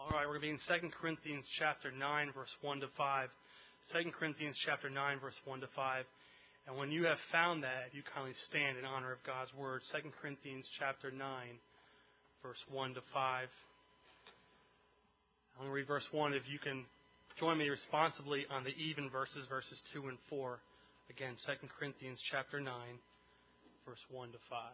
All right, we're going to be in 2 Corinthians chapter 9, verse 1 to 5. 2 Corinthians chapter 9, verse 1 to 5. And when you have found that, if you kindly stand in honor of God's word. 2 Corinthians chapter 9, verse 1 to 5. I'm going to read verse 1. If you can join me responsibly on the even verses, verses 2 and 4. Again, 2 Corinthians chapter 9, verse 1 to 5.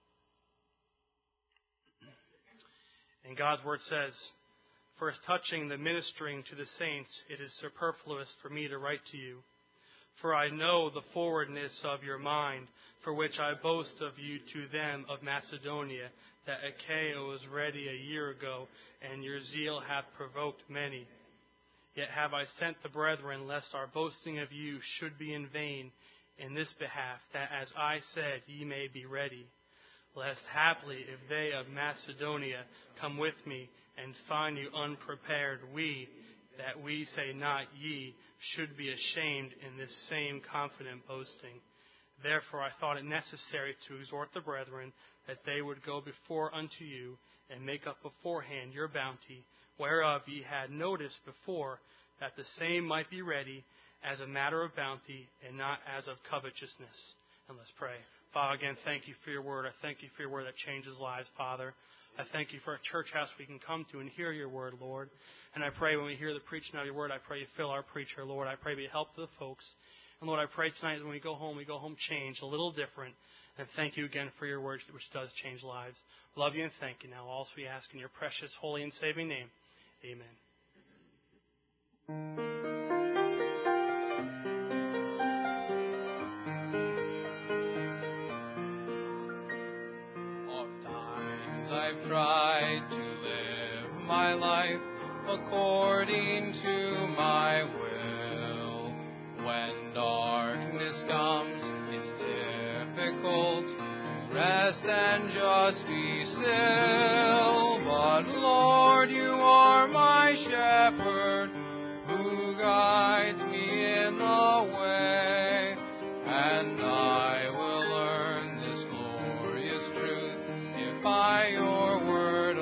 And God's word says, "For as touching the ministering to the saints, it is superfluous for me to write to you. For I know the forwardness of your mind, for which I boast of you to them of Macedonia, that Achaia was ready a year ago, and your zeal hath provoked many. Yet have I sent the brethren, lest our boasting of you should be in vain in this behalf, that as I said, ye may be ready. Lest haply, if they of Macedonia come with me, and find you unprepared, that we say not ye, should be ashamed in this same confident boasting. Therefore I thought it necessary to exhort the brethren, that they would go before unto you, and make up beforehand your bounty, whereof ye had notice before, that the same might be ready as a matter of bounty, and not as of covetousness." And let's pray. Father, again, thank you for your word. I thank you for your word that changes lives, Father. I thank you for a church house we can come to and hear your word, Lord. And I pray when we hear the preaching of your word, I pray you fill our preacher, Lord. I pray be a help to the folks. And Lord, I pray tonight when we go home changed, a little different. And thank you again for your words, which does change lives. Love you and thank you. Now, also we ask in your precious, holy, and saving name. Amen. I've tried to live my life according to my will. When darkness comes, it's difficult to rest and just be still. But Lord, you are my shepherd who guides me in the way, and I will learn this glorious truth if by your word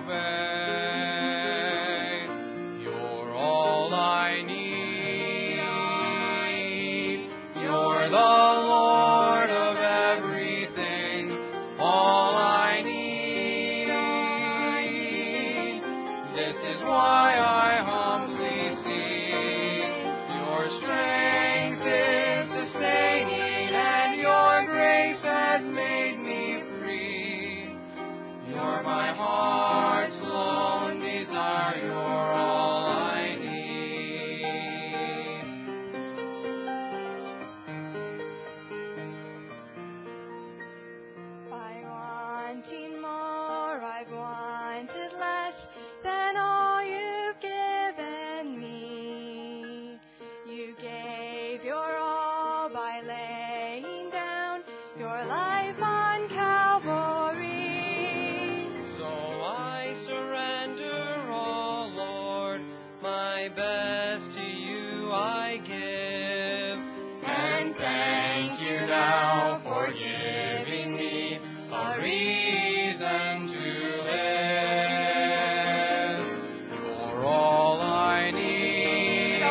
obey. You're all I need. You're the Lord of everything. All I need. This is why I humbly sing. Your strength is sustaining, and your grace has made me free. You're my heart's lone desire. You're all I need. By wanting more, I've wanted less than all you've given me. You gave your all by laying down your life on Calvary. So I surrender all, Lord, my best to you I give. And thank you now for giving me a reason to live. You're all I need.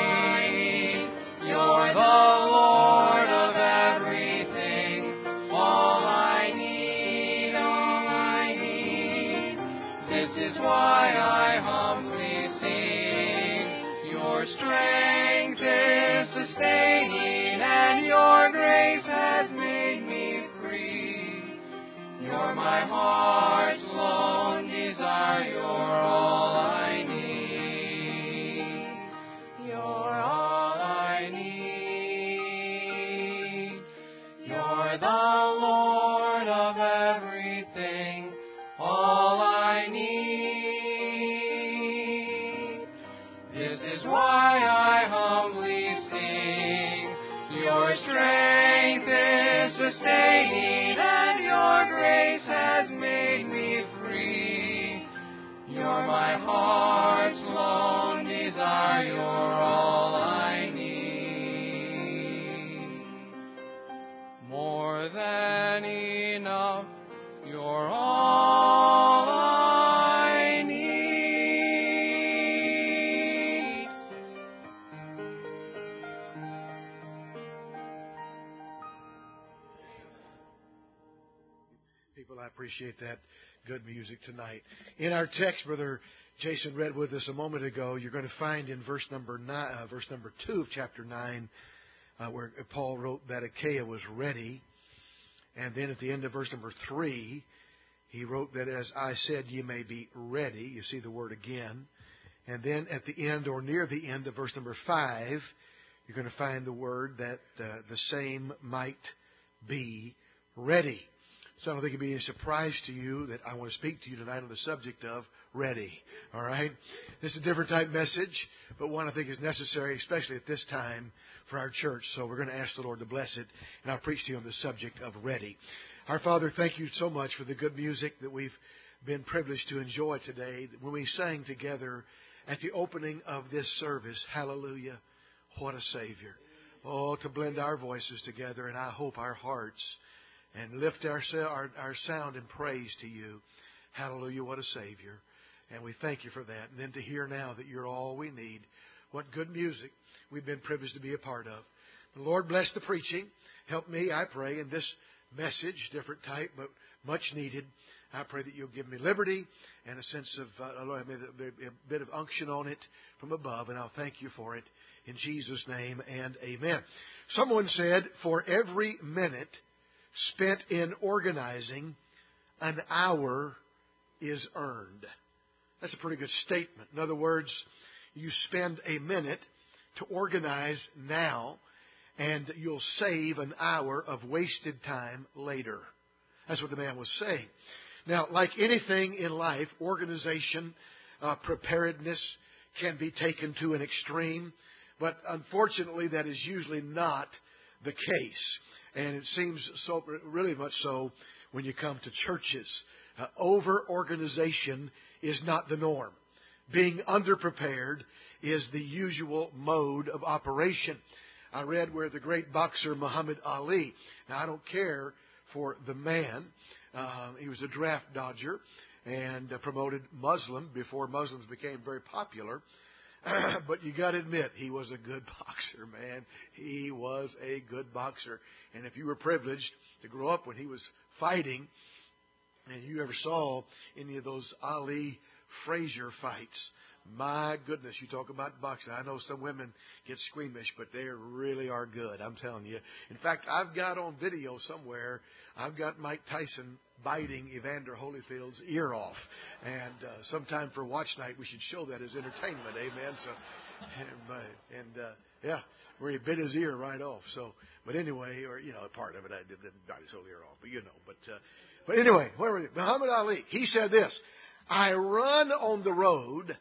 You're the Lord of everything. All I need. This is why I humbly sing. Your strength is sustaining, and your grace has made me free. You're my heart's lone desire. You're all I need. You're all I need. You're the Lord of everything. All I need. This is why I humbly sing. Your strength is sustaining, and your grace has made me free. You're my heart's lone desire. You're all I need. More than enough. You're all I need. appreciate that good music tonight. In our text, Brother Jason read with us a moment ago, you're going to find in verse number 2 of chapter 9, where Paul wrote that Achaia was ready. And then at the end of verse number 3, he wrote that, as I said, ye may be ready. You see the word again. And then at the end or near the end of verse number 5, you're going to find the word that the same might be ready. So I don't think it'd be any surprise to you that I want to speak to you tonight on the subject of ready. All right? This is a different type message, but one I think is necessary, especially at this time for our church. So we're going to ask the Lord to bless it, and I'll preach to you on the subject of ready. Our Father, thank you so much for the good music that we've been privileged to enjoy today. When we sang together at the opening of this service, hallelujah, what a Savior. Oh, to blend our voices together, and I hope our hearts, and lift our sound in praise to you. Hallelujah, what a Savior. And we thank you for that. And then to hear now that you're all we need. What good music we've been privileged to be a part of. The Lord bless the preaching. Help me, I pray, in this message, different type, but much needed. I pray that you'll give me liberty and a sense of, Lord, a bit of unction on it from above, and I'll thank you for it in Jesus' name and amen. Someone said, for every minute spent in organizing, an hour is earned. That's a pretty good statement. In other words, you spend a minute to organize now, and you'll save an hour of wasted time later. That's what the man was saying. Now, like anything in life, organization, preparedness can be taken to an extreme, but unfortunately that is usually not the case. And it seems so, really much so when you come to churches. Over-organization is not the norm. Being underprepared is the usual mode of operation. I read where the great boxer Muhammad Ali, now I don't care for the man, he was a draft dodger and promoted Muslim before Muslims became very popular. But you got to admit, he was a good boxer, man. He was a good boxer. And if you were privileged to grow up when he was fighting, and you ever saw any of those Ali Frazier fights, my goodness, you talk about boxing. I know some women get squeamish, but they really are good, I'm telling you. In fact, I've got on video somewhere, I've got Mike Tyson biting Evander Holyfield's ear off. And sometime for watch night, we should show that as entertainment, amen? So, yeah, where he bit his ear right off. So, but anyway, or, part of it, I didn't bite his whole ear off, but anyway, where were you? Muhammad Ali, he said this, I run on the road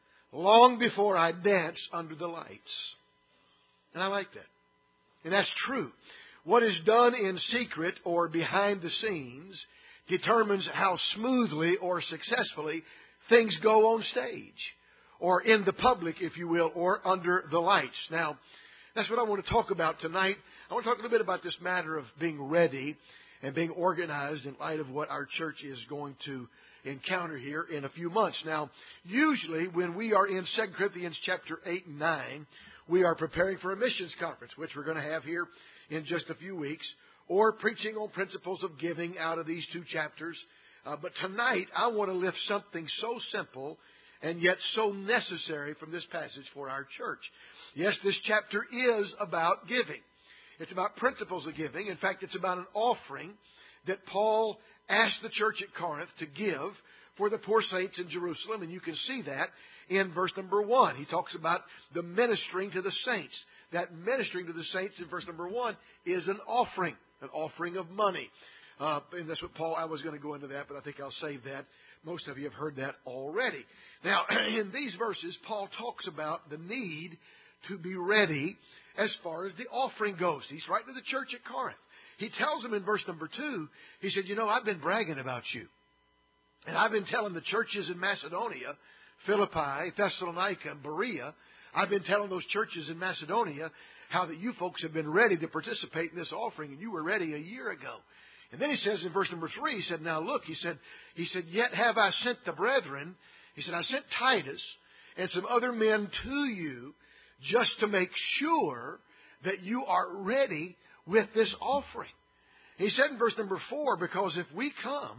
long before I dance under the lights. And I like that. And that's true. What is done in secret or behind the scenes determines how smoothly or successfully things go on stage, or in the public, if you will, or under the lights. Now, that's what I want to talk about tonight. I want to talk a little bit about this matter of being ready and being organized in light of what our church is going to encounter here in a few months. Now, usually when we are in 2 Corinthians chapter 8 and 9, we are preparing for a missions conference, which we're going to have here in just a few weeks, or preaching on principles of giving out of these two chapters. But tonight, I want to lift something so simple and yet so necessary from this passage for our church. Yes, this chapter is about giving. It's about principles of giving. In fact, it's about an offering that Paul asked the church at Corinth to give for the poor saints in Jerusalem. And you can see that in verse number 1. He talks about the ministering to the saints. That ministering to the saints in verse number 1 is an offering of money. And that's what I was going to go into that, but I think I'll save that. Most of you have heard that already. Now, in these verses, Paul talks about the need to be ready as far as the offering goes. He's writing to the church at Corinth. He tells them in verse number 2, he said, I've been bragging about you. And I've been telling the churches in Macedonia, Philippi, Thessalonica, and Berea, I've been telling those churches in Macedonia how that you folks have been ready to participate in this offering, and you were ready a year ago. And then he says in verse number 3, he said, now look, he said, yet have I sent the brethren. He said, I sent Titus and some other men to you just to make sure that you are ready with this offering. He said in verse number 4, because if we come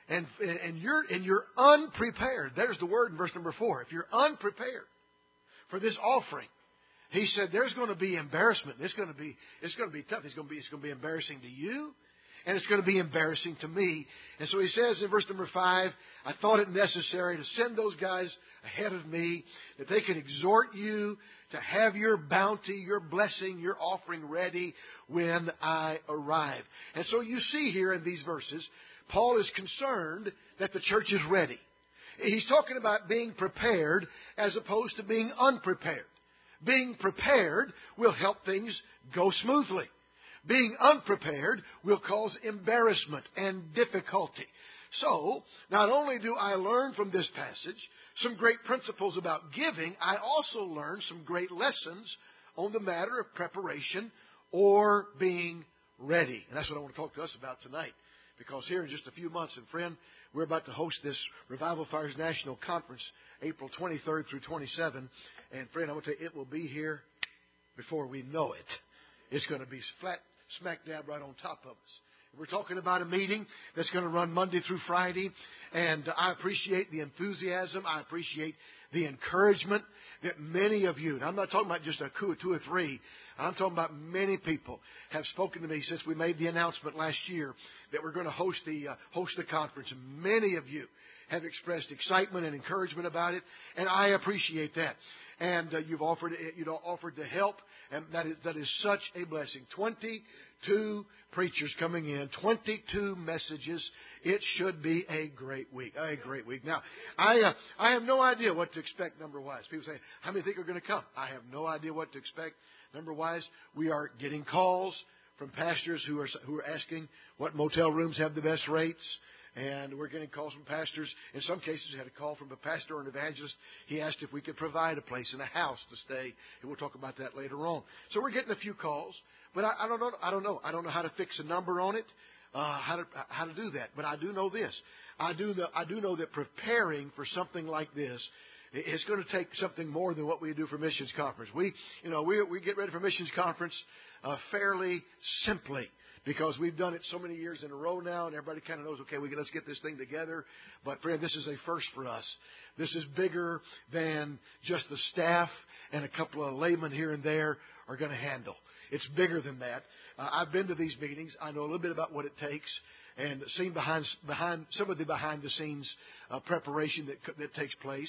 and you're unprepared. There's the word in verse number 4. If you're unprepared for this offering, he said there's going to be embarrassment. It's going to be tough. It's going to be embarrassing to you, and it's going to be embarrassing to me. And so he says in verse number 5, I thought it necessary to send those guys ahead of me, that they could exhort you to have your bounty, your blessing, your offering ready when I arrive. And so you see here in these verses, Paul is concerned that the church is ready. He's talking about being prepared as opposed to being unprepared. Being prepared will help things go smoothly. Being unprepared will cause embarrassment and difficulty. So, not only do I learn from this passage some great principles about giving, I also learn some great lessons on the matter of preparation or being ready. And that's what I want to talk to us about tonight. Because here in just a few months, and friend, we're about to host this Revival Fires National Conference, April 23rd through 27. And friend, I want to tell you, it will be here before we know it. It's going to be flat smack dab right on top of us. We're talking about a meeting that's going to run Monday through Friday. And I appreciate the enthusiasm. I appreciate the encouragement that many of you, and I'm not talking about just two or three, I'm talking about many people have spoken to me since we made the announcement last year that we're going to host the conference. And many of you have expressed excitement and encouragement about it, and I appreciate that. And you've offered to help, and that is such a blessing. 22 preachers coming in, 22 messages. It should be a great week. A great week. Now, I have no idea what to expect number-wise. People say, how many think are going to come? I have no idea what to expect number-wise. We are getting calls from pastors who are asking what motel rooms have the best rates. And we're getting calls from pastors. In some cases, we had a call from a pastor or an evangelist. He asked if we could provide a place in a house to stay. And we'll talk about that later on. So we're getting a few calls. But I don't know. I don't know how to fix a number on it, how to do that. But I do know this. I do know that preparing for something like this is going to take something more than what we do for missions conference. We get ready for missions conference fairly simply, because we've done it so many years in a row now, and everybody kind of knows, okay, let's get this thing together. But, friend, this is a first for us. This is bigger than just the staff and a couple of laymen here and there are going to handle. It's bigger than that. I've been to these meetings. I know a little bit about what it takes, and seen behind some of the behind-the-scenes preparation that takes place.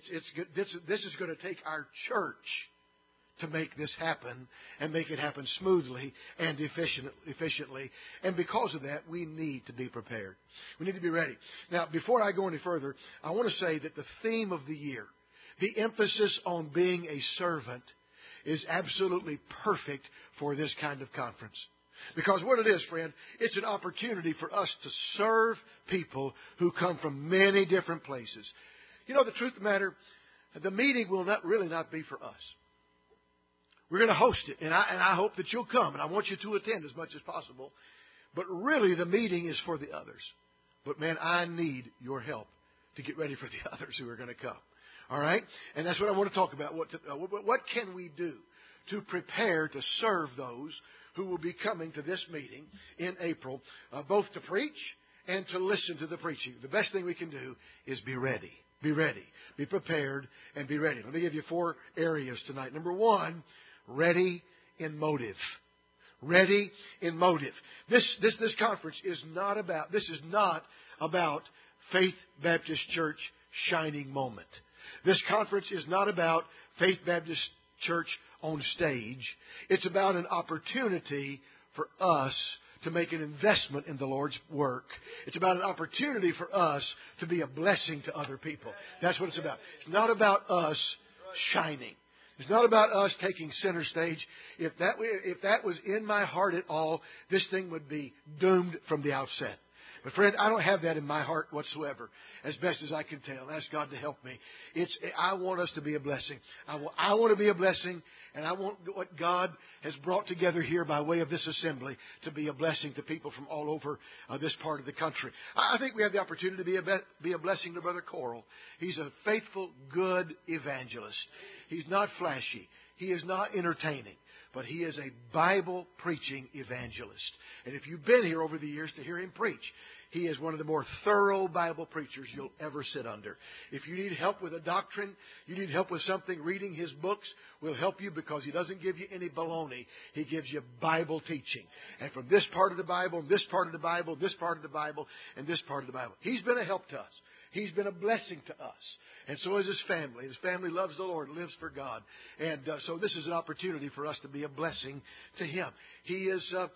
This is going to take our church to make this happen and make it happen smoothly and efficiently. And because of that, we need to be prepared. We need to be ready. Now, before I go any further, I want to say that the theme of the year, the emphasis on being a servant, is absolutely perfect for this kind of conference. Because what it is, friend, it's an opportunity for us to serve people who come from many different places. You know, the truth of the matter, the meeting will not be for us. We're going to host it, and I hope that you'll come, and I want you to attend as much as possible. But really, the meeting is for the others. But, man, I need your help to get ready for the others who are going to come. All right? And that's what I want to talk about. What can we do to prepare to serve those who will be coming to this meeting in April, both to preach and to listen to the preaching? The best thing we can do is be ready. Be ready. Be prepared and be ready. Let me give you 4 areas tonight. Number 1, ready in motive. Ready in motive. This conference is not about Faith Baptist Church shining moment. This conference is not about Faith Baptist Church on stage. It's about an opportunity for us to make an investment in the Lord's work. It's about an opportunity for us to be a blessing to other people. That's what it's about. It's not about us shining. It's not about us taking center stage. If that was in my heart at all, this thing would be doomed from the outset. But friend, I don't have that in my heart whatsoever, as best as I can tell. Ask God to help me. I want us to be a blessing. I want to be a blessing, and I want what God has brought together here by way of this assembly to be a blessing to people from all over this part of the country. I think we have the opportunity to be a blessing to Brother Coral. He's a faithful, good evangelist. He's not flashy. He is not entertaining. but he is a Bible-preaching evangelist. And if you've been here over the years to hear him preach, he is one of the more thorough Bible preachers you'll ever sit under. If you need help with a doctrine, you need help with something, reading his books will help you because he doesn't give you any baloney. He gives you Bible teaching. And from this part of the Bible, this part of the Bible, this part of the Bible, and this part of the Bible. He's been a help to us. He's been a blessing to us. And so is his family. His family loves the Lord, lives for God. And so this is an opportunity for us to be a blessing to him. He is, how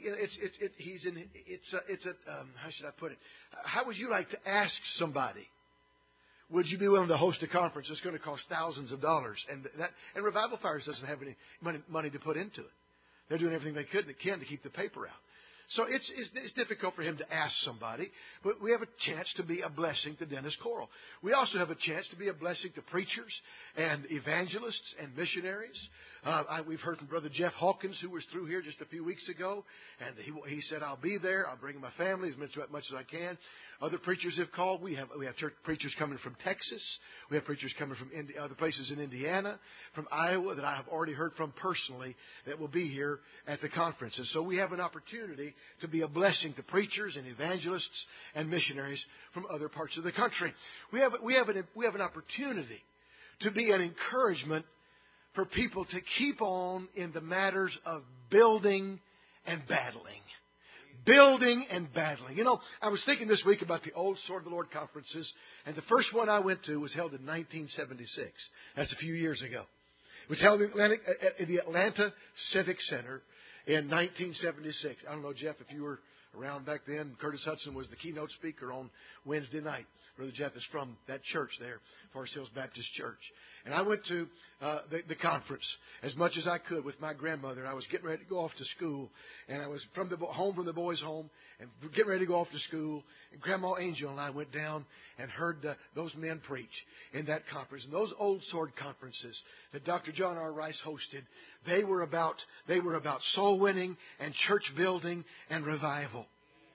should I put it? How would you like to ask somebody, would you be willing to host a conference that's going to cost thousands of dollars? And Revival Fires doesn't have any money to put into it. They're doing everything they can to keep the paper out. So it's difficult for him to ask somebody, but we have a chance to be a blessing to Dennis Coral. We also have a chance to be a blessing to preachers and evangelists and missionaries. We've heard from Brother Jeff Hawkins, who was through here just a few weeks ago, and he said, I'll be there. I'll bring my family as much as I can. Other preachers have called. We have church preachers coming from Texas. We have preachers coming from other places in Indiana, from Iowa that I have already heard from personally that will be here at the conference. And so we have an opportunity to be a blessing to preachers and evangelists and missionaries from other parts of the country. We have an opportunity to be an encouragement for people to keep on in the matters of building and battling. Building and battling. You know, I was thinking this week about the old Sword of the Lord conferences, and the first one I went to was held in 1976. That's a few years ago. It was held at the Atlanta Civic Center in 1976. I don't know, Jeff, if you were around back then. Curtis Hudson was the keynote speaker on Wednesday night. Brother Jeff is from that church there, Forest Hills Baptist Church. And I went to the conference as much as I could with my grandmother. I was getting ready to go off to school, and I was home from the boys' home and getting ready to go off to school. And Grandma Angel and I went down and heard those men preach in that conference. And those old sword conferences that Dr. John R. Rice hosted, they were about soul winning and church building and revival.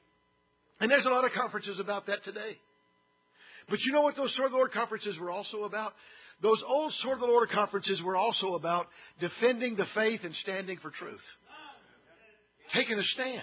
And there's a lot of conferences about that today. But you know what those Sword of the Lord conferences were also about? Those old Sword of the Lord conferences were also about defending the faith and standing for truth. Taking a stand.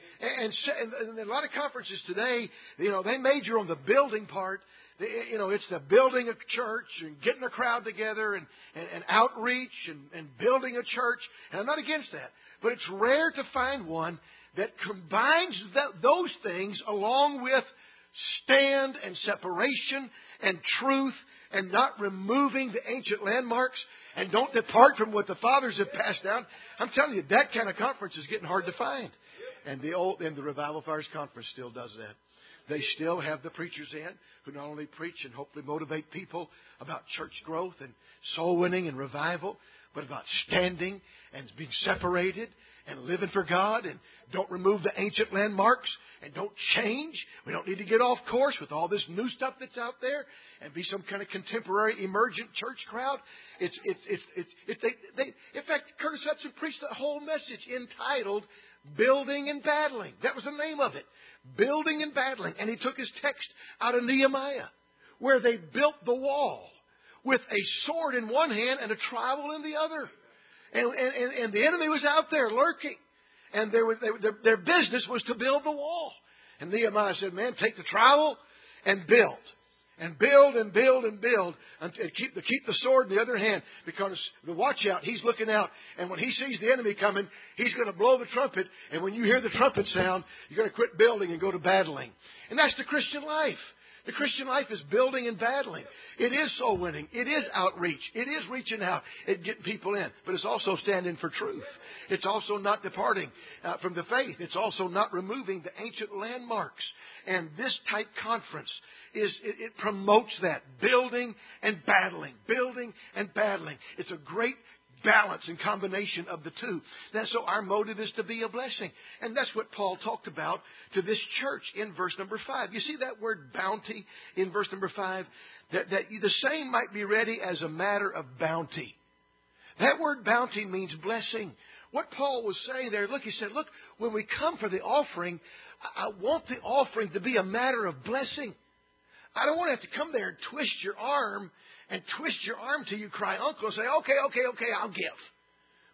And a lot of conferences today, you know, they major on the building part. You know, it's the building a church and getting a crowd together and outreach and building a church. And I'm not against that. But it's rare to find one that combines those things along with stand and separation and truth and not removing the ancient landmarks and don't depart from what the fathers have passed down. I'm telling you, that kind of conference is getting hard to find. And the Revival Fires Conference still does that. They still have the preachers in who not only preach and hopefully motivate people about church growth and soul winning and revival, but about standing and being separated and living for God and don't remove the ancient landmarks and don't change. We don't need to get off course with all this new stuff that's out there and be some kind of contemporary emergent church crowd. In fact, Curtis Hudson preached a whole message entitled Building and Battling. That was the name of it. Building and Battling. And he took his text out of Nehemiah, where they built the wall with a sword in one hand and a trowel in the other. And the enemy was out there lurking. And their business was to build the wall. And Nehemiah said, man, take the trowel and build. And build and build and build. And keep the sword in the other hand. Because the watch out, he's looking out. And when he sees the enemy coming, he's going to blow the trumpet. And when you hear the trumpet sound, you're going to quit building and go to battling. And that's the Christian life. The Christian life is building and battling. It is soul winning. It is outreach. It is reaching out and getting people in. But it's also standing for truth. It's also not departing from the faith. It's also not removing the ancient landmarks. And this type conference it promotes that. Building and battling. Building and battling. It's a great balance and combination of the two. And so our motive is to be a blessing. And that's what Paul talked about to this church in verse number 5. You see that word bounty in verse number 5? That the same might be ready as a matter of bounty. That word bounty means blessing. What Paul was saying there, he said, when we come for the offering, I want the offering to be a matter of blessing. I don't want to have to come there and twist your arm till you cry uncle and say, okay, I'll give.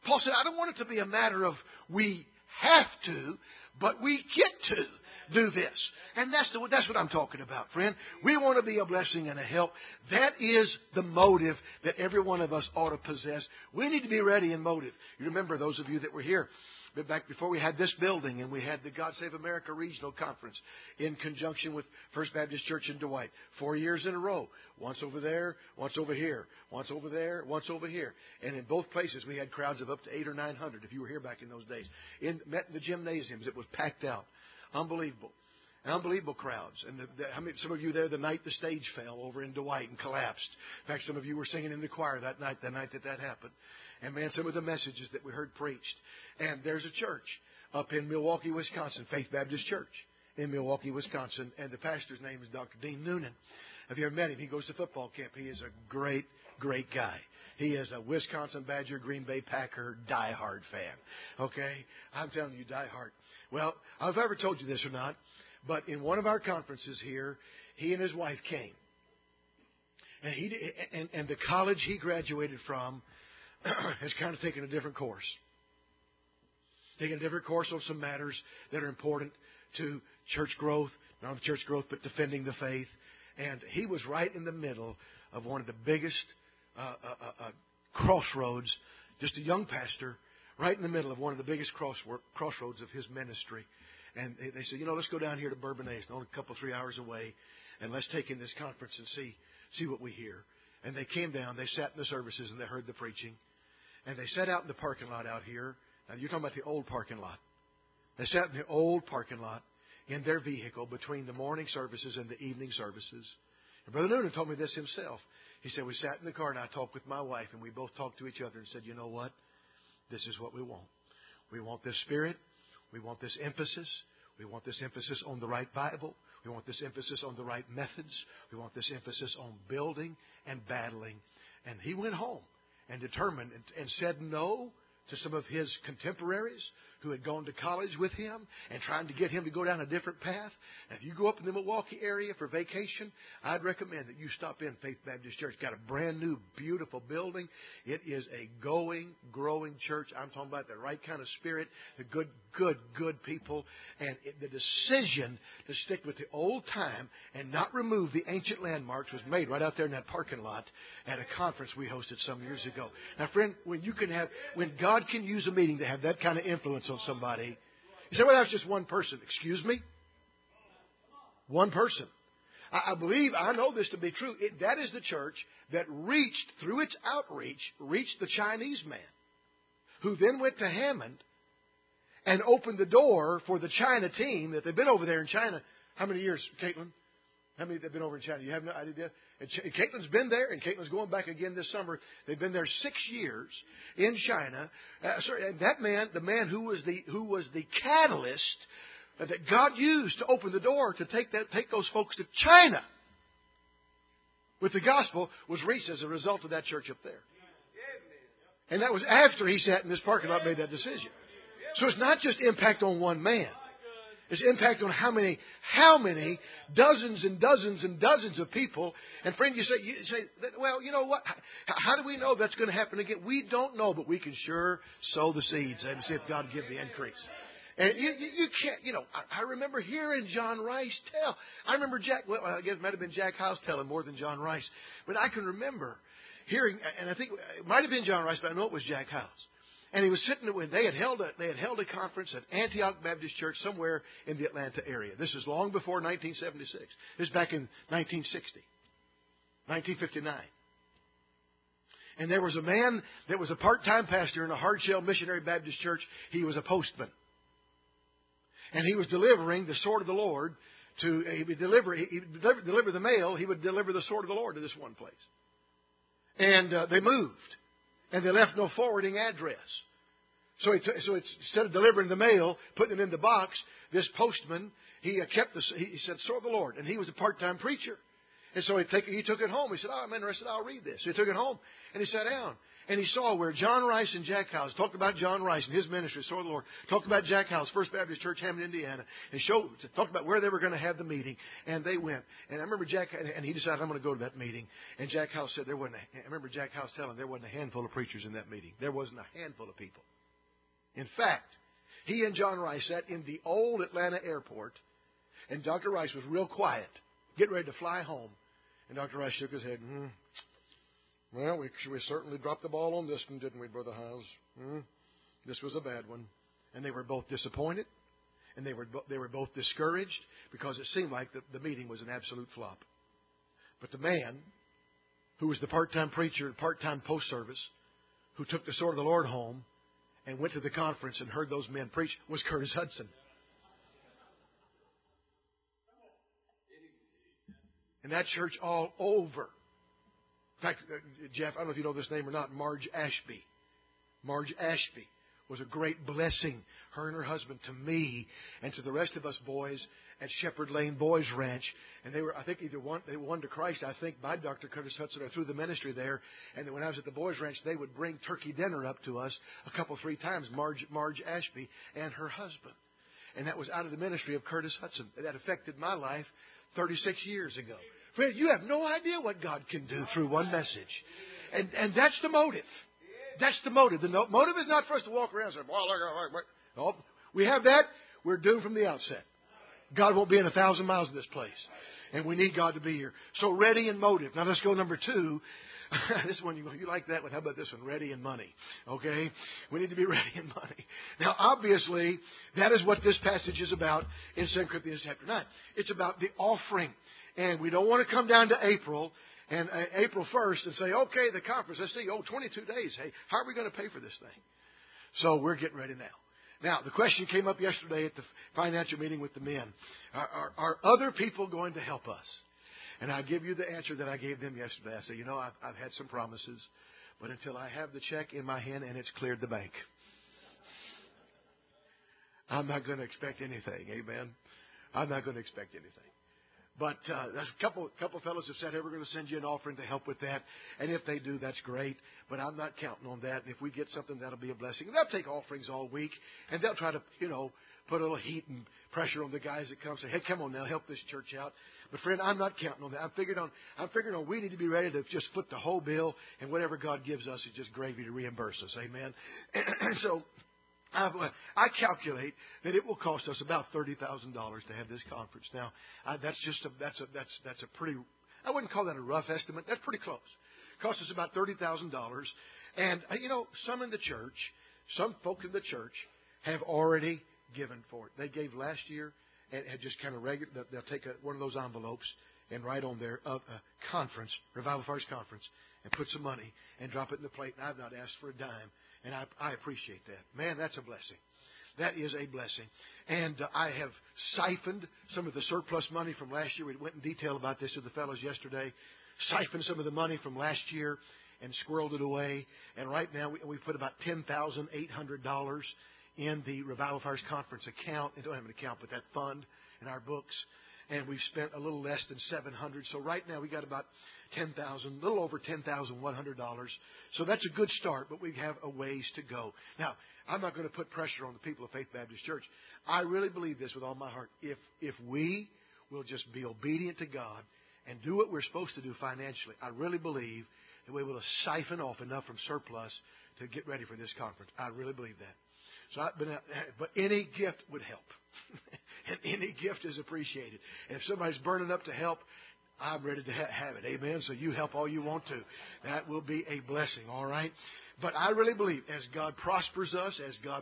Paul said, I don't want it to be a matter of we have to, but we get to do this. And that's what I'm talking about, friend. We want to be a blessing and a help. That is the motive that every one of us ought to possess. We need to be ready in motive. You remember those of you that were here back before we had this building, and we had the God Save America Regional Conference in conjunction with First Baptist Church in Dwight. 4 years in a row. Once over there, once over here. Once over there, once over here. And in both places we had crowds of up to 800 or 900 if you were here back in those days. Met in the gymnasiums. It was packed out. Unbelievable. Unbelievable crowds. And some of you there the night the stage fell over in Dwight and collapsed. In fact, some of you were singing in the choir that night that happened. And man, some of the messages that we heard preached. And there's a church up in Milwaukee, Wisconsin, Faith Baptist Church in Milwaukee, Wisconsin. And the pastor's name is Dr. Dean Noonan. Have you ever met him? He goes to football camp. He is a great, great guy. He is a Wisconsin Badger, Green Bay Packer diehard fan. Okay? I'm telling you, diehard. Well, I don't know if I ever told you this or not, but in one of our conferences here, he and his wife came. And the college he graduated from has kind of taken a different course. Taking a different course on some matters that are important to church growth, not only church growth, but defending the faith. And he was right in the middle of one of the biggest crossroads, just a young pastor, right in the middle of one of the biggest crossroads of his ministry. And they said, let's go down here to Bourbonnais, only a couple, 3 hours away, and let's take in this conference and see what we hear. And they came down, they sat in the services, and they heard the preaching. And they sat out in the parking lot out here. Now, you're talking about the old parking lot. They sat in the old parking lot in their vehicle between the morning services and the evening services. And Brother Noonan told me this himself. He said, we sat in the car and I talked with my wife, and we both talked to each other and said, you know what? This is what we want. We want this spirit. We want this emphasis. We want this emphasis on the right Bible. We want this emphasis on the right methods. We want this emphasis on building and battling. And he went home and determined and said no to some of his contemporaries who had gone to college with him and trying to get him to go down a different path. And if you go up in the Milwaukee area for vacation, I'd recommend that you stop in Faith Baptist Church. Got a brand new, beautiful building. It is a growing church. I'm talking about the right kind of spirit, the good people. And the decision to stick with the old time and not remove the ancient landmarks was made right out there in that parking lot at a conference we hosted some years ago. Now, friend, when God can use a meeting to have that kind of influence on somebody, you say, well, that's just one person. Excuse me? One person. I know this to be true. That is the church that through its outreach, reached the Chinese man, who then went to Hammond and opened the door for the China team that they've been over there in China. How many years, Caitlin? How many have been over in China? You have no idea? And Caitlin's been there, and Caitlin's going back again this summer. They've been there 6 years in China. And that man, the man who was the catalyst that God used to open the door to take those folks to China with the gospel, was reached as a result of that church up there. And that was after he sat in this parking lot and made that decision. So it's not just impact on one man. It's impact on how many dozens and dozens and dozens of people. And friend, you say, well, you know what? How do we know that's going to happen again? We don't know, but we can sure sow the seeds and see if God will give the increase. And you can't, I remember hearing John Rice tell. I remember I guess it might have been Jack House telling more than John Rice. But I can remember hearing, and I think it might have been John Rice, but I know it was Jack House. And he was sitting when they had held a conference at Antioch Baptist Church somewhere in the Atlanta area. This is long before 1976. This is back in 1960, 1959. And there was a man that was a part-time pastor in a hard-shell missionary Baptist church. He was a postman. And he was delivering the sword of the Lord he would deliver the mail. He would deliver the sword of the Lord to this one place. And they moved. And they left no forwarding address. So instead of delivering the mail, putting it in the box, this postman, he said, sword of the Lord. And he was a part-time preacher. And so he took it home. He said, "Oh, I'm interested. I'll read this." So he took it home, and he sat down. And he saw where John Rice and Jack Howes talked about John Rice and his ministry, Sword of the Lord, talked about Jack Howes, First Baptist Church, Hammond, Indiana, and talked about where they were going to have the meeting. And they went. And I remember and he decided, "I'm going to go to that meeting." And Jack Howes said I remember Jack Howes telling him there wasn't a handful of preachers in that meeting. There wasn't a handful of people. In fact, he and John Rice sat in the old Atlanta airport, and Dr. Rice was real quiet, getting ready to fly home. And Dr. Rice shook his head. Well, we certainly dropped the ball on this one, didn't we, Brother Howes? This was a bad one. And they were both disappointed, and they were both discouraged because it seemed like the meeting was an absolute flop. But the man who was the part-time preacher, part-time post-service, who took the Sword of the Lord home and went to the conference and heard those men preach was Curtis Hudson. And that church all over. In fact, Jeff, I don't know if you know this name or not, Marge Ashby. Marge Ashby was a great blessing, her and her husband, to me and to the rest of us boys at Shepherd Lane Boys Ranch. And they were, I think, they won to Christ, I think, by Dr. Curtis Hudson or through the ministry there. And when I was at the Boys Ranch, they would bring turkey dinner up to us a couple, 3 times, Marge Ashby and her husband. And that was out of the ministry of Curtis Hudson. That affected my life 36 years ago. Friend, you have no idea what God can do through one message. And that's the motive. That's the motive. The motive is not for us to walk around and say, "Well, look." No, we have that. We're doomed from the outset. God won't be in 1,000 miles of this place. And we need God to be here. So ready and motive. Now let's go number 2. This one, you like that one. How about this one? Ready and money. Okay? We need to be ready and money. Now, obviously, that is what this passage is about in 2 Corinthians chapter 9. It's about the offering. And we don't want to come down to April 1st and say, "Okay, the conference, let's see, 22 days. Hey, how are we going to pay for this thing?" So we're getting ready now. Now, the question came up yesterday at the financial meeting with the men. Are other people going to help us? And I give you the answer that I gave them yesterday. I said, I've had some promises, but until I have the check in my hand and it's cleared the bank, I'm not going to expect anything. Amen. I'm not going to expect anything. But there's a couple fellows have said, "Hey, we're going to send you an offering to help with that." And if they do, that's great. But I'm not counting on that. And if we get something, that'll be a blessing. And they'll take offerings all week, and they'll try to, put a little heat and pressure on the guys that come. Say, "Hey, come on now, help this church out." But friend, I'm not counting on that. I'm figuring on we need to be ready to just foot the whole bill, and whatever God gives us is just gravy to reimburse us. Amen. And so I calculate that it will cost us about $30,000 to have this conference. Now, that's a pretty, I wouldn't call that a rough estimate. That's pretty close. It costs us about $30,000. And, some in the church, some folk in the church have already given for it. They gave last year and had just kind of they'll take one of those envelopes and write on there conference, Revival Fires Conference, and put some money and drop it in the plate. And I've not asked for a dime. And I appreciate that. Man, that's a blessing. That is a blessing. And I have siphoned some of the surplus money from last year. We went in detail about this with the fellows yesterday. Siphoned some of the money from last year and squirreled it away. And right now we put about $10,800 in the Revival Fires Conference account. I don't have an account, but that fund in our books. And we've spent a little less than $700. So right now we got about a little over $10,100. So that's a good start, but we have a ways to go. Now, I'm not going to put pressure on the people of Faith Baptist Church. I really believe this with all my heart. If we will just be obedient to God and do what we're supposed to do financially, I really believe that we will siphon off enough from surplus to get ready for this conference. I really believe that. So, but any gift would help. And any gift is appreciated. And if somebody's burning up to help, I'm ready to have it. Amen. So you help all you want to. That will be a blessing. All right. But I really believe as God prospers us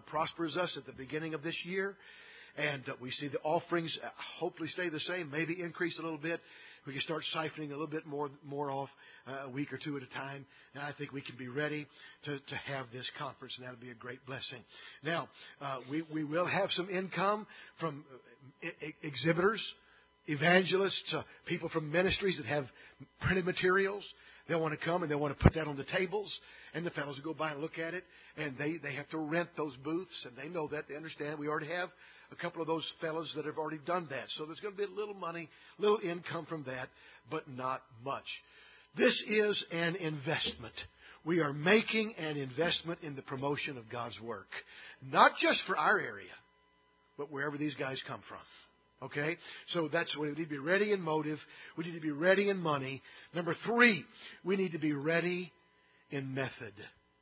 at the beginning of this year, and we see the offerings hopefully stay the same, maybe increase a little bit, we can start siphoning a little bit more off a week or two at a time. And I think we can be ready to have this conference, and that'll be a great blessing. Now, we will have some income from exhibitors, evangelists, people from ministries that have printed materials. They'll want to come and they'll want to put that on the tables, and the fellows will go by and look at it, and they have to rent those booths, and they know that. They understand. We already have a couple of those fellows that have already done that. So there's going to be a little money, little income from that, but not much. This is an investment. We are making an investment in the promotion of God's work. Not just for our area, but wherever these guys come from. Okay? So that's what we need to be ready in motive. We need to be ready in money. Number 3, we need to be ready in method.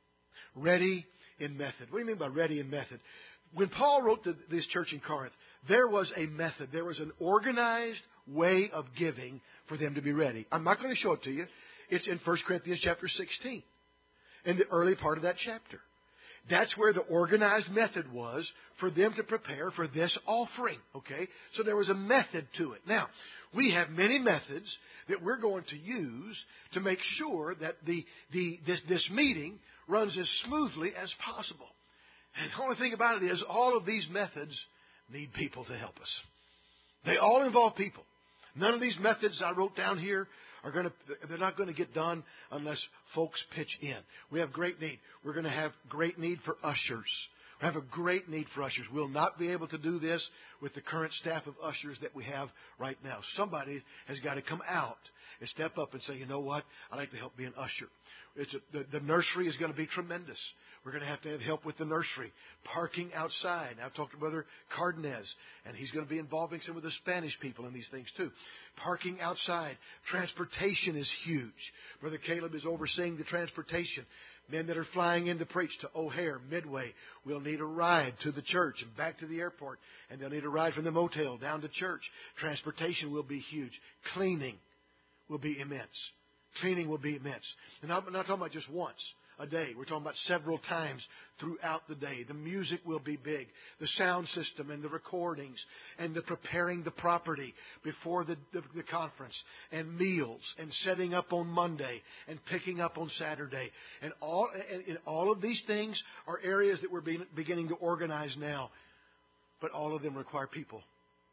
Ready in method. What do you mean by ready in method? When Paul wrote to this church in Corinth, there was a method. There was an organized way of giving for them to be ready. I'm not going to show it to you. It's in 1 Corinthians chapter 16, in the early part of that chapter. That's where the organized method was for them to prepare for this offering. Okay? So there was a method to it. Now, we have many methods that we're going to use to make sure that this meeting runs as smoothly as possible. And the only thing about it is all of these methods need people to help us. They all involve people. None of these methods I wrote down here they're not going to get done unless folks pitch in. We have great need. We're going to have great need for ushers. We have a great need for ushers. We'll not be able to do this with the current staff of ushers that we have right now. Somebody has got to come out and step up and say, you know what, I'd like to help be an usher. The nursery is going to be tremendous. We're going to have help with the nursery. Parking outside. I've talked to Brother Cardenas, and he's going to be involving some of the Spanish people in these things too. Parking outside. Transportation is huge. Brother Caleb is overseeing the transportation. Men that are flying in to preach to O'Hare, Midway, will need a ride to the church and back to the airport. And they'll need a ride from the motel down to church. Transportation will be huge. Cleaning will be immense. Cleaning will be immense. And I'm not talking about just once a day. We're talking about several times throughout the day. The music will be big. The sound system and the recordings and the preparing the property before the conference and meals and setting up on Monday and picking up on Saturday. And all of these things are areas that we're beginning to organize now. But all of them require people.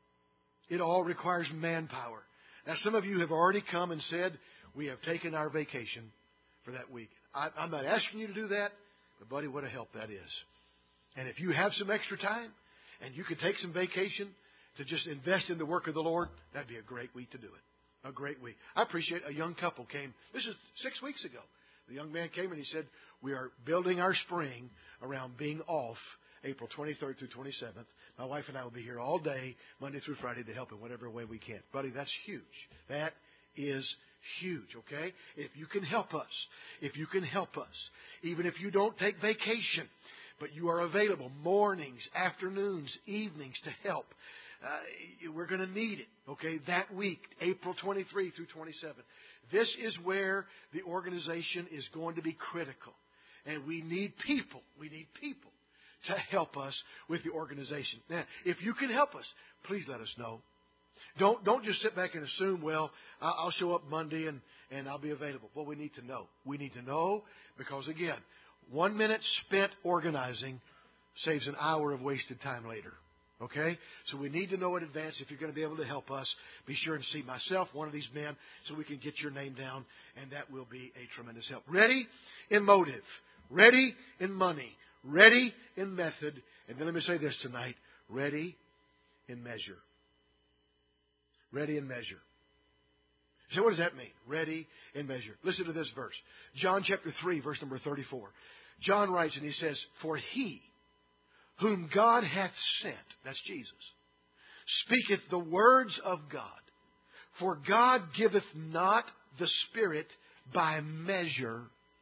It all requires manpower. Now, some of you have already come and said, we have taken our vacation for that week. I'm not asking you to do that, but, buddy, what a help that is. And if you have some extra time and you could take some vacation to just invest in the work of the Lord, that'd be a great week to do it. A great week. I appreciate a young couple came. This is 6 weeks ago. The young man came and he said, we are building our spring around being off April 23rd through 27th. My wife and I will be here all day, Monday through Friday, to help in whatever way we can. Buddy, that's huge. That is huge, okay? If you can help us, even if you don't take vacation, but you are available mornings, afternoons, evenings to help, we're going to need it, okay, that week, April 23 through 27. This is where the organization is going to be critical. And we need people. We need people to help us with the organization. Now, if you can help us, please let us know. Don't just sit back and assume, well, I'll show up Monday and I'll be available. Well, we need to know. We need to know because, again, 1 minute spent organizing saves an hour of wasted time later. Okay? So we need to know in advance if you're going to be able to help us. Be sure and see myself, one of these men, so we can get your name down, and that will be a tremendous help. Ready in motive. Ready in money. Ready in method. And then let me say this tonight. Ready in measure. Ready in measure. So what does that mean? Ready in measure. Listen to this verse. John chapter 3, verse number 34. John writes and he says, for he whom God hath sent, that's Jesus, speaketh the words of God. For God giveth not the Spirit by measure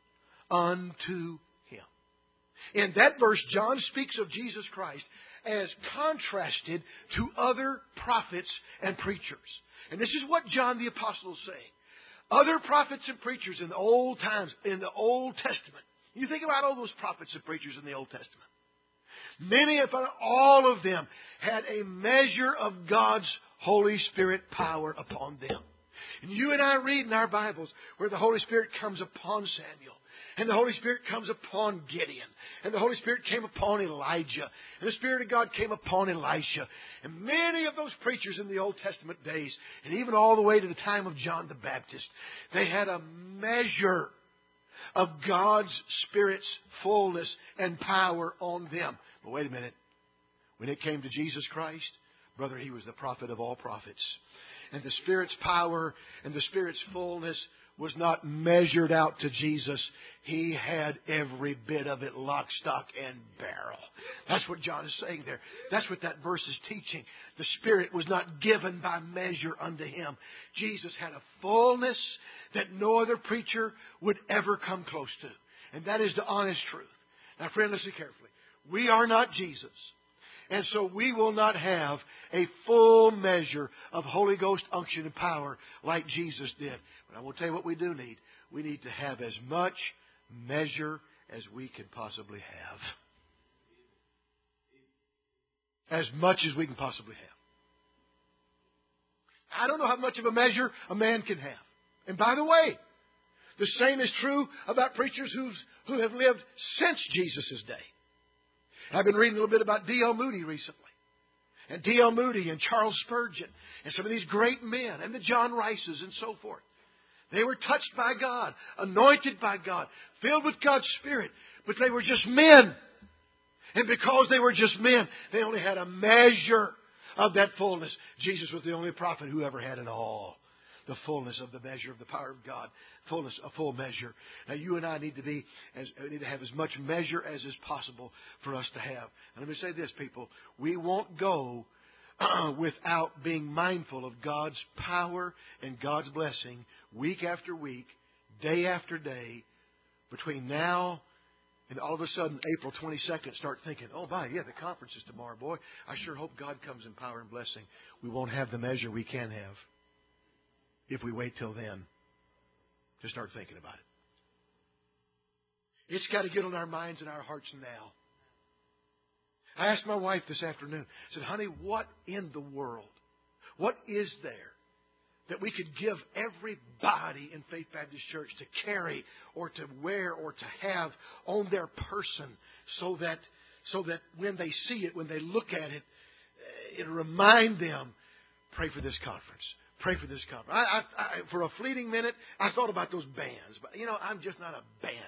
unto him. In that verse, John speaks of Jesus Christ as contrasted to other prophets and preachers. And this is what John the Apostle is saying. Other prophets and preachers in the old times, in the Old Testament. You think about all those prophets and preachers in the Old Testament. Many, if not all of them, had a measure of God's Holy Spirit power upon them. And you and I read in our Bibles where the Holy Spirit comes upon Samuel. And the Holy Spirit comes upon Gideon. And the Holy Spirit came upon Elijah. And the Spirit of God came upon Elisha. And many of those preachers in the Old Testament days, and even all the way to the time of John the Baptist, they had a measure of God's Spirit's fullness and power on them. But wait a minute. When it came to Jesus Christ, brother, He was the prophet of all prophets. And the Spirit's power and the Spirit's fullness was not measured out to Jesus. He had every bit of it, lock, stock, and barrel. That's what John is saying there. That's what that verse is teaching. The Spirit was not given by measure unto Him. Jesus had a fullness that no other preacher would ever come close to. And that is the honest truth. Now, friend, listen carefully. We are not Jesus. And so we will not have a full measure of Holy Ghost unction and power like Jesus did. But I will tell you what we do need. We need to have as much measure as we can possibly have. As much as we can possibly have. I don't know how much of a measure a man can have. And by the way, the same is true about preachers who have lived since Jesus' day. I've been reading a little bit about D.L. Moody recently. And D.L. Moody and Charles Spurgeon and some of these great men and the John Rices and so forth. They were touched by God, anointed by God, filled with God's Spirit. But they were just men. And because they were just men, they only had a measure of that fullness. Jesus was the only prophet who ever had it all. The fullness of the measure of the power of God. Fullness, a full measure. Now you and I need to have as much measure as is possible for us to have. And let me say this, people. We won't go without being mindful of God's power and God's blessing week after week, day after day, between now and all of a sudden April 22nd start thinking, oh, the conference is tomorrow, boy. I sure hope God comes in power and blessing. We won't have the measure we can have if we wait till then to start thinking about it. It's got to get on our minds and our hearts now. I asked my wife this afternoon, I said, honey, what in the world, what is there that we could give everybody in Faith Baptist Church to carry or to wear or to have on their person so that when they see it, when they look at it, it'll remind them, pray for this conference. Pray for this conference. For a fleeting minute, I thought about those bands. But, I'm just not a band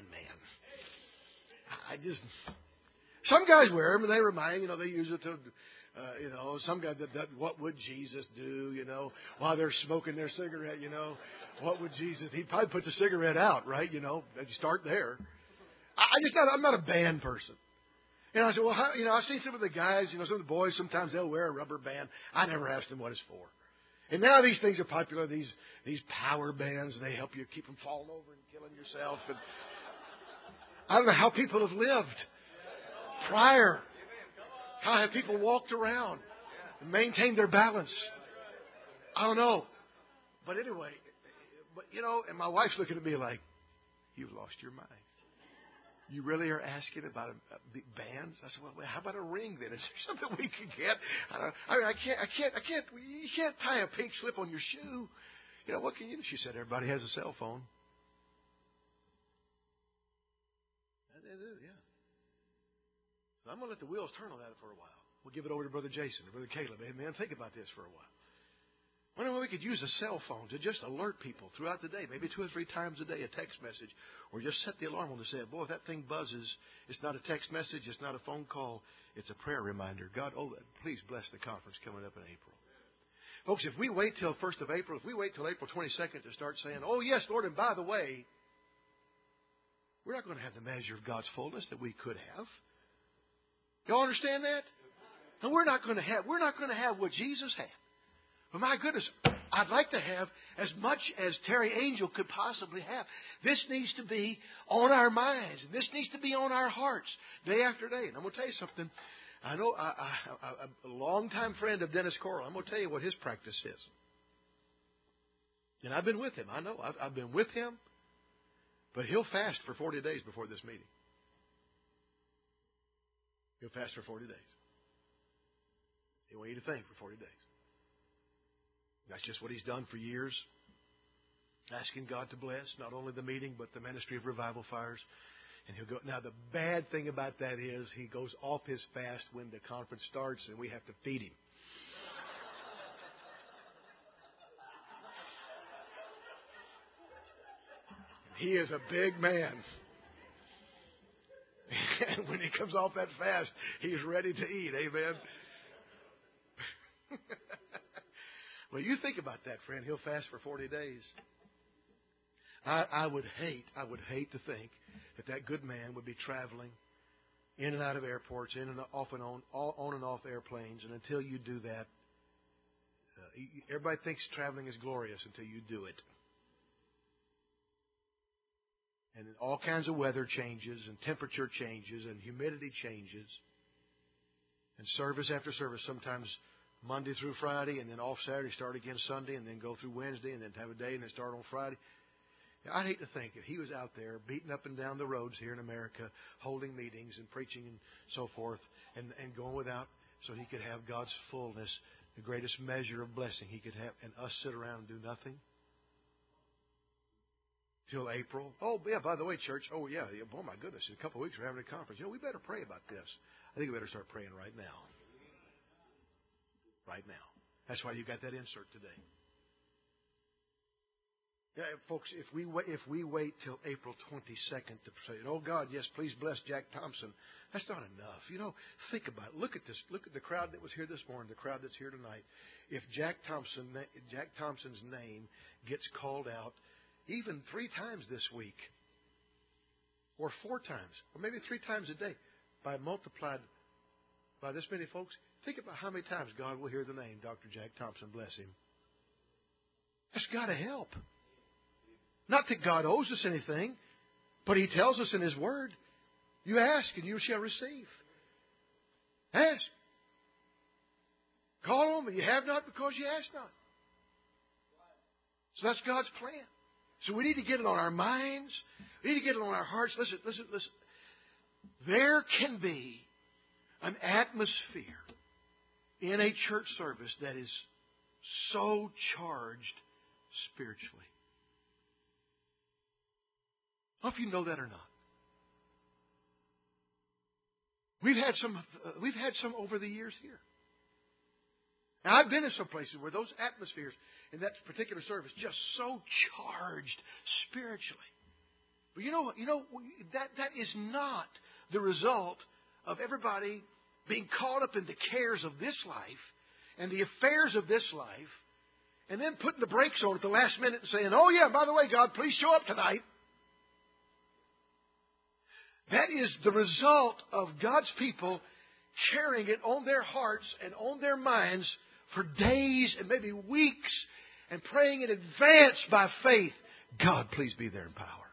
man. Some guys wear them and they remind, they use it to, some guys that what would Jesus do, while they're smoking their cigarette, what would Jesus, he'd probably put the cigarette out, right? They'd start there. I'm not a band person. And I said, well, I've seen some of the guys, some of the boys, sometimes they'll wear a rubber band. I never asked them what it's for. And now these things are popular, these power bands, and they help you keep from falling over and killing yourself. And I don't know how people have lived prior. How have people walked around and maintained their balance? I don't know. But anyway, and my wife's looking at me like, you've lost your mind. You really are asking about big bands? I said, well, how about a ring then? Is there something we could get? I can't. You can't tie a pink slip on your shoe. What can you do? She said, everybody has a cell phone. They do, yeah. So I'm going to let the wheels turn on that for a while. We'll give it over to Brother Jason and Brother Caleb. Amen. Think about this for a while. Wonder if we could use a cell phone to just alert people throughout the day, maybe 2 or 3 times a day, a text message, or just set the alarm on to say, boy, if that thing buzzes, it's not a text message, it's not a phone call, it's a prayer reminder. God, please bless the conference coming up in April. Folks, if we wait till 1st of April, if we wait till April 22nd to start saying, oh, yes, Lord, and by the way, we're not going to have the measure of God's fullness that we could have. Y'all understand that? And we're not going to have what Jesus had. But my goodness, I'd like to have as much as Terry Angel could possibly have. This needs to be on our minds. This needs to be on our hearts day after day. And I'm going to tell you something. I know a longtime friend of Dennis Coral. I'm going to tell you what his practice is. And I've been with him. I know. I've been with him. But he'll fast for 40 days before this meeting. He'll fast for 40 days. He won't eat a thing for 40 days. That's just what he's done for years. Asking God to bless not only the meeting, but the ministry of revival fires. And he'll go. Now, the bad thing about that is he goes off his fast when the conference starts and we have to feed him. He is a big man. And when he comes off that fast, he's ready to eat. Amen. Well, you think about that, friend. He'll fast for 40 days. I would hate to think that good man would be traveling in and out of airports, in and off and on and off airplanes, and until you do that, everybody thinks traveling is glorious until you do it. And all kinds of weather changes, and temperature changes, and humidity changes, and service after service, sometimes Monday through Friday, and then off Saturday, start again Sunday, and then go through Wednesday, and then have a day, and then start on Friday. I'd hate to think if he was out there beating up and down the roads here in America, holding meetings and preaching and so forth, and going without, so he could have God's fullness, the greatest measure of blessing he could have, and us sit around and do nothing till April. Oh, yeah, by the way, church, oh, my goodness, in a couple of weeks we're having a conference. We better pray about this. I think we better start praying right now. Right now. That's why you got that insert today. Yeah, folks, if we wait till April 22nd to say, "Oh God, yes, please bless Jack Thompson," that's not enough. Think about it. Look at this. Look at the crowd that was here this morning, the crowd that's here tonight. If Jack Thompson's name gets called out even 3 times this week, or 4 times, or maybe 3 times a day, multiplied by this many folks, think about how many times God will hear the name Dr. Jack Thompson. Bless him. That's got to help. Not that God owes us anything, but He tells us in His Word, "You ask and you shall receive." Ask. Call on me. You have not because you ask not. So that's God's plan. So we need to get it on our minds. We need to get it on our hearts. Listen. There can be an atmosphere in a church service that is so charged spiritually. I don't know if you know that or not. We've had some over the years here. And I've been in some places where those atmospheres in that particular service just so charged spiritually. But that is not the result of everybody being caught up in the cares of this life and the affairs of this life, and then putting the brakes on at the last minute and saying, "Oh yeah, by the way, God, please show up tonight." That is the result of God's people carrying it on their hearts and on their minds for days and maybe weeks, and praying in advance by faith, "God, please be there in power."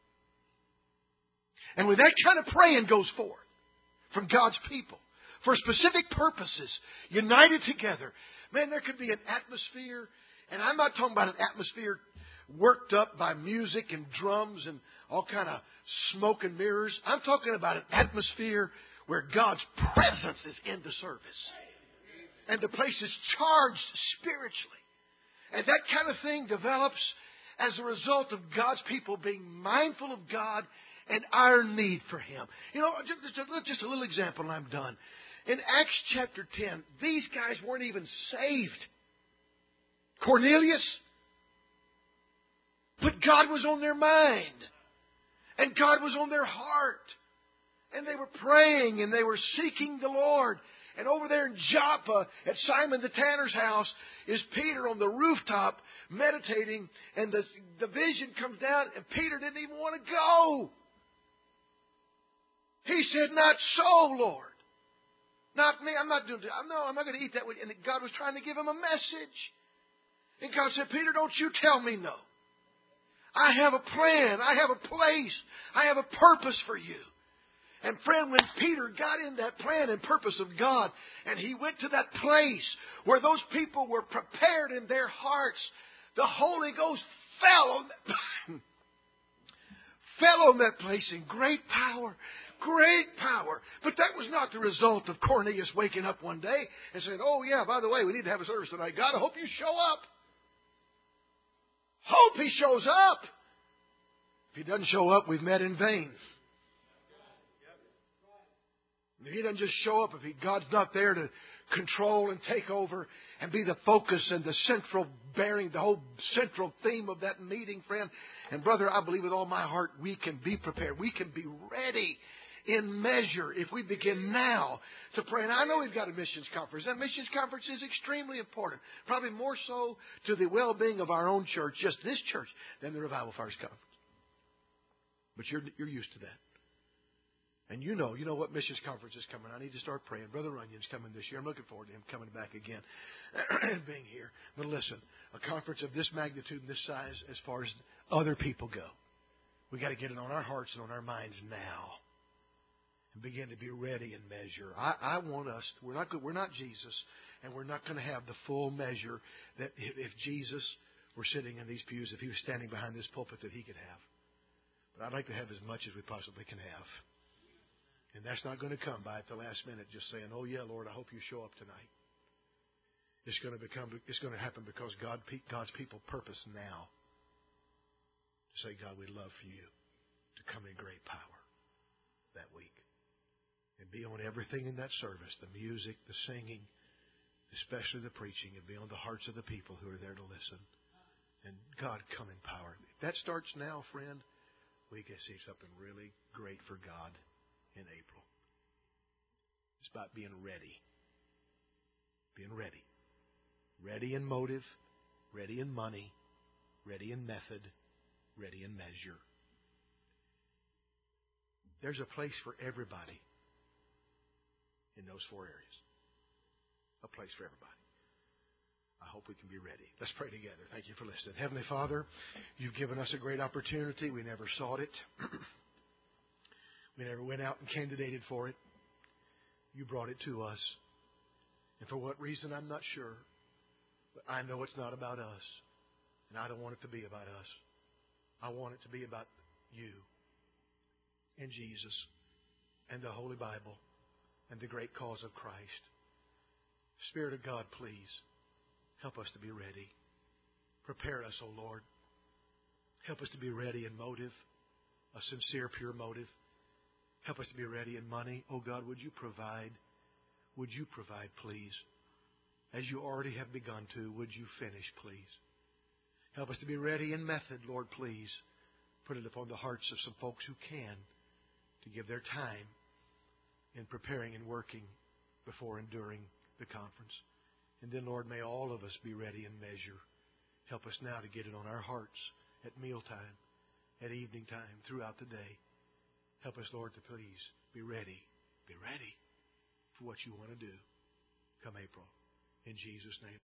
And when that kind of praying goes forth from God's people for specific purposes, united together, man, there could be an atmosphere. And I'm not talking about an atmosphere worked up by music and drums and all kind of smoke and mirrors. I'm talking about an atmosphere where God's presence is in the service. And the place is charged spiritually. And that kind of thing develops as a result of God's people being mindful of God and our need for Him. Just a little example and I'm done. In Acts chapter 10, these guys weren't even saved. Cornelius. But God was on their mind. And God was on their heart. And they were praying and they were seeking the Lord. And over there in Joppa at Simon the tanner's house is Peter on the rooftop meditating. And the vision comes down and Peter didn't even want to go. He said, "Not so, Lord. Not me. I'm not going to eat that with you." And God was trying to give him a message. And God said, "Peter, don't you tell me no. I have a plan. I have a place. I have a purpose for you." And friend, when Peter got in that plan and purpose of God, and he went to that place where those people were prepared in their hearts, the Holy Ghost fell on that place in great power. Great power. But that was not the result of Cornelius waking up one day and saying, "Oh yeah, by the way, we need to have a service tonight. God, I hope you show up." Hope he shows up. If he doesn't show up, we've met in vain. If he doesn't just show up, if God's not there to control and take over and be the focus and the central bearing, the whole central theme of that meeting, friend and brother, I believe with all my heart we can be prepared. We can be ready in measure if we begin now to pray. And I know we've got a missions conference. That missions conference is extremely important, probably more so to the well-being of our own church, just this church, than the Revival Fires Conference. But you're used to that. And you know what missions conference is coming. I need to start praying. Brother Runyon's coming this year. I'm looking forward to him coming back again and being here. But listen, a conference of this magnitude and this size, as far as other people go, we got to get it on our hearts and on our minds now, and begin to be ready and measure. I want us. We're not Jesus, and we're not going to have the full measure that if Jesus were sitting in these pews, if he was standing behind this pulpit, that he could have. But I'd like to have as much as we possibly can have. And that's not going to come by at the last minute just saying, oh, yeah, Lord, I hope you show up tonight. It's going to happen because God's people purpose now to say, God, we'd love for you to come in great power that week and be on everything in that service, the music, the singing, especially the preaching, and be on the hearts of the people who are there to listen. And God, come in power. If that starts now, friend, we can see something really great for God in April. It's about being ready. Being ready. Ready in motive, ready in money, ready in method, ready in measure. There's a place for everybody in those four areas. A place for everybody. I hope we can be ready. Let's pray together. Thank you for listening. Heavenly Father, you've given us a great opportunity. We never sought it. We never went out and candidated for it. You brought it to us. And for what reason, I'm not sure. But I know it's not about us. And I don't want it to be about us. I want it to be about you and Jesus and the Holy Bible and the great cause of Christ. Spirit of God, please help us to be ready. Prepare us, O Lord. Help us to be ready in motive, a sincere, pure motive. Help us to be ready in money. Oh God, would you provide? Would you provide, please? As you already have begun to, would you finish, please? Help us to be ready in method, Lord, please. Put it upon the hearts of some folks who can to give their time in preparing and working before and during the conference. And then, Lord, may all of us be ready in measure. Help us now to get it on our hearts at mealtime, at evening time, throughout the day. Help us, Lord, to please be ready. Be ready for what you want to do come April. In Jesus' name.